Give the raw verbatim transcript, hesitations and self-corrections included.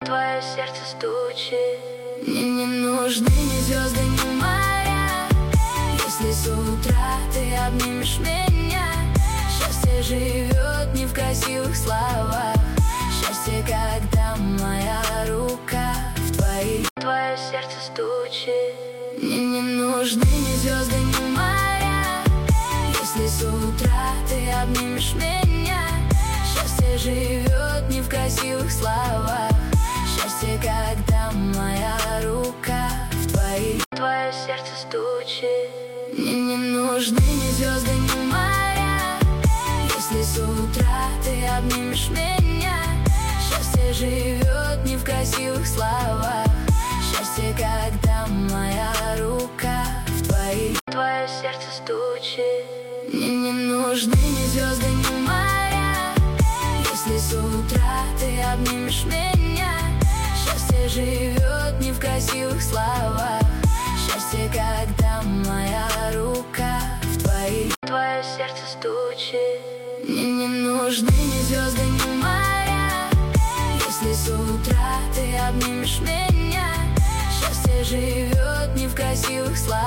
твое сердце стучит. Мне не нужны ни звезды, ни моря, если с утра ты обнимешь меня. Счастье живет не в красивых словах, счастье, когда моя рука в твоих. Твое сердце стучит. Мне не нужны ни звезды, ни моря, если с утра ты обнимешь меня. Счастье живет не в красивых словах, счастье, когда моя рука в твоих. Твое сердце стучит. Мне не нужны ни звезды, ни моря, если с утра ты обнимешь меня. Счастье живет не в красивых словах, счастье, когда моя рука в твоих. Твое сердце стучит. Мне не нужны ни звезды, ни моря, если с утра ты обнимешь меня. Счастье живет не в красивых словах, счастье, когда моя рука в твоих. Твое сердце стучит. Мне не нужны ни звезды, ни моря, если с утра ты обнимешь меня. Счастье живет не в красивых словах.